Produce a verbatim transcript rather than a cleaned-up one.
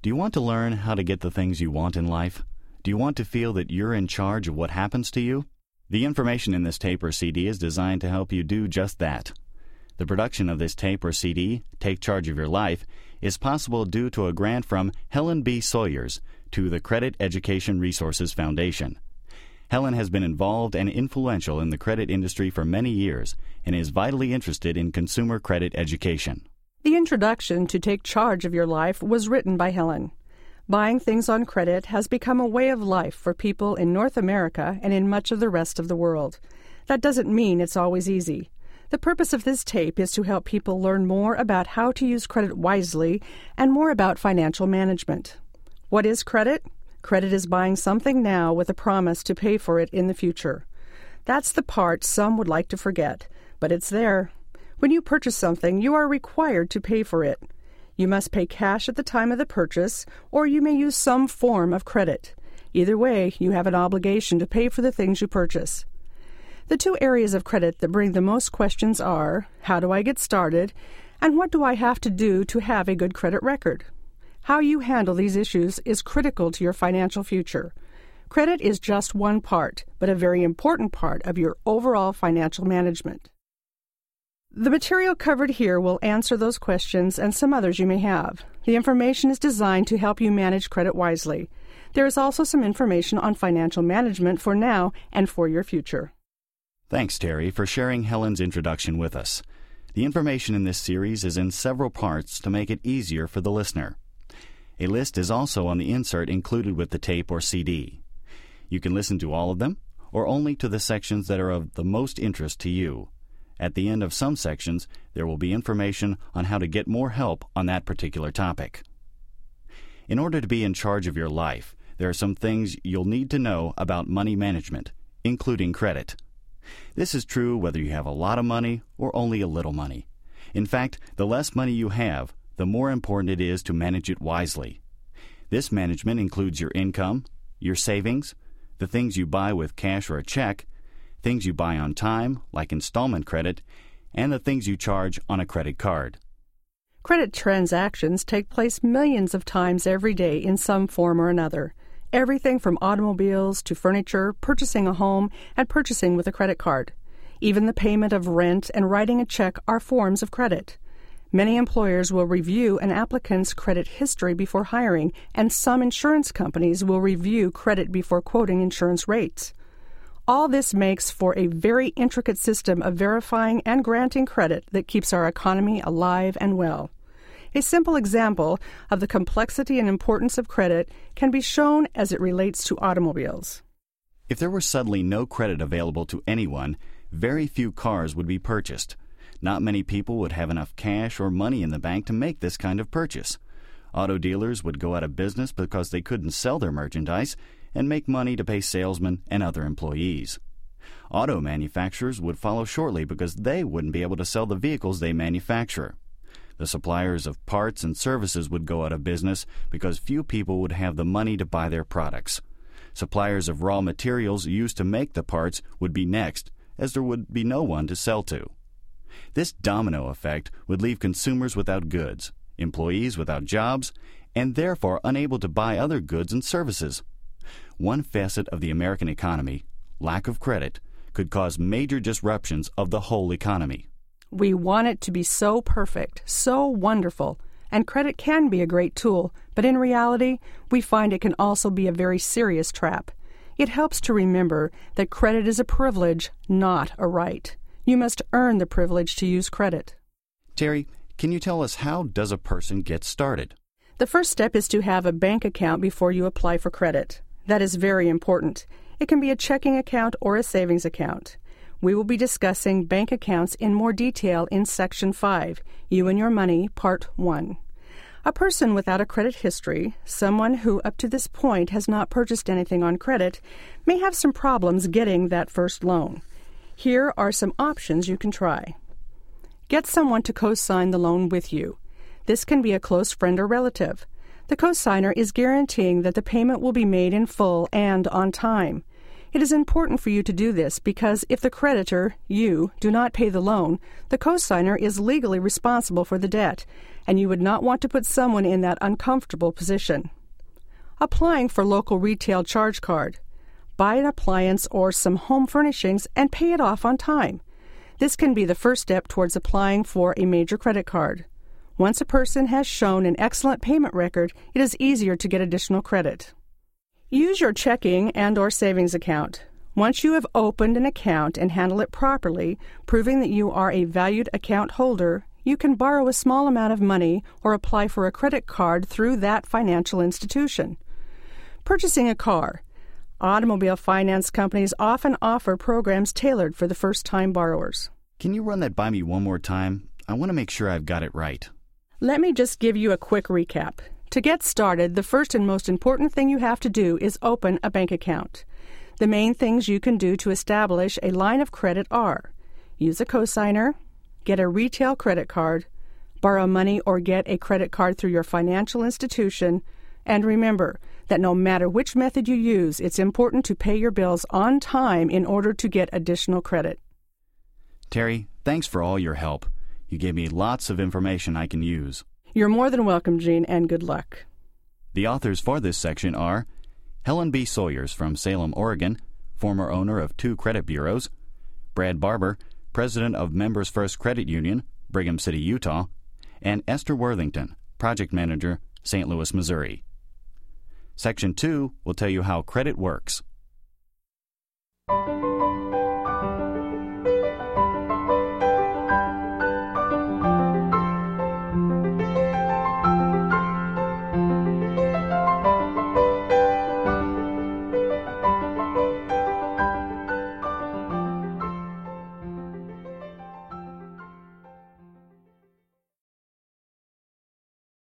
Do you want to learn how to get the things you want in life? Do you want to feel that you're in charge of what happens to you? The information in this tape or C D is designed to help you do just that. The production of this tape or C D, Take Charge of Your Life, is possible due to a grant from Helen B. Sawyers to the Credit Education Resources Foundation. Helen has been involved and influential in the credit industry for many years and is vitally interested in consumer credit education. The introduction to Take Charge of Your Life was written by Helen. Buying things on credit has become a way of life for people in North America and in much of the rest of the world. That doesn't mean it's always easy. The purpose of this tape is to help people learn more about how to use credit wisely and more about financial management. What is credit? Credit is buying something now with a promise to pay for it in the future. That's the part some would like to forget, but it's there. When you purchase something, you are required to pay for it. You must pay cash at the time of the purchase, or you may use some form of credit. Either way, you have an obligation to pay for the things you purchase. The two areas of credit that bring the most questions are, how do I get started, and what do I have to do to have a good credit record? How you handle these issues is critical to your financial future. Credit is just one part, but a very important part of your overall financial management. The material covered here will answer those questions and some others you may have. The information is designed to help you manage credit wisely. There is also some information on financial management for now and for your future. Thanks, Terry, for sharing Helen's introduction with us. The information in this series is in several parts to make it easier for the listener. A list is also on the insert included with the tape or C D. You can listen to all of them, or only to the sections that are of the most interest to you. At the end of some sections, there will be information on how to get more help on that particular topic. In order to be in charge of your life, there are some things you'll need to know about money management, including credit. This is true whether you have a lot of money or only a little money. In fact, the less money you have, the more important it is to manage it wisely. This management includes your income, your savings, the things you buy with cash or a check, things you buy on time, like installment credit, and the things you charge on a credit card. Credit transactions take place millions of times every day in some form or another. Everything from automobiles to furniture, purchasing a home, and purchasing with a credit card. Even the payment of rent and writing a check are forms of credit. Many employers will review an applicant's credit history before hiring, and some insurance companies will review credit before quoting insurance rates. All this makes for a very intricate system of verifying and granting credit that keeps our economy alive and well. A simple example of the complexity and importance of credit can be shown as it relates to automobiles. If there were suddenly no credit available to anyone, very few cars would be purchased. Not many people would have enough cash or money in the bank to make this kind of purchase. Auto dealers would go out of business because they couldn't sell their merchandise and make money to pay salesmen and other employees. Auto manufacturers would follow shortly because they wouldn't be able to sell the vehicles they manufacture. The suppliers of parts and services would go out of business because few people would have the money to buy their products. Suppliers of raw materials used to make the parts would be next, as there would be no one to sell to. This domino effect would leave consumers without goods, employees without jobs, and therefore unable to buy other goods and services. One facet of the American economy, lack of credit, could cause major disruptions of the whole economy. We want it to be so perfect, so wonderful, and credit can be a great tool, but in reality, we find it can also be a very serious trap. It helps to remember that credit is a privilege, not a right. You must earn the privilege to use credit. Terry, can you tell us how does a person get started? The first step is to have a bank account before you apply for credit. That is very important. It can be a checking account or a savings account. We will be discussing bank accounts in more detail in Section five, You and Your Money, Part one. A person without a credit history, someone who up to this point has not purchased anything on credit, may have some problems getting that first loan. Here are some options you can try. Get someone to co-sign the loan with you. This can be a close friend or relative. The co-signer is guaranteeing that the payment will be made in full and on time. It is important for you to do this because if the creditor, you, do not pay the loan, the cosigner is legally responsible for the debt, and you would not want to put someone in that uncomfortable position. Applying for local retail charge card. Buy an appliance or some home furnishings and pay it off on time. This can be the first step towards applying for a major credit card. Once a person has shown an excellent payment record, it is easier to get additional credit. Use your checking and or savings account. Once you have opened an account and handle it properly, proving that you are a valued account holder, you can borrow a small amount of money or apply for a credit card through that financial institution. Purchasing a car. Automobile finance companies often offer programs tailored for the first-time borrowers. Can you run that by me one more time? I want to make sure I've got it right. Let me just give you a quick recap. To get started, the first and most important thing you have to do is open a bank account. The main things you can do to establish a line of credit are: use a cosigner, get a retail credit card, borrow money or get a credit card through your financial institution, and remember that no matter which method you use, it's important to pay your bills on time in order to get additional credit. Terry, thanks for all your help. You gave me lots of information I can use. You're more than welcome, Gene, and good luck. The authors for this section are Helen B. Sawyers from Salem, Oregon, former owner of two credit bureaus; Brad Barber, president of Members First Credit Union, Brigham City, Utah; and Esther Worthington, project manager, Saint Louis, Missouri. Section two will tell you how credit works.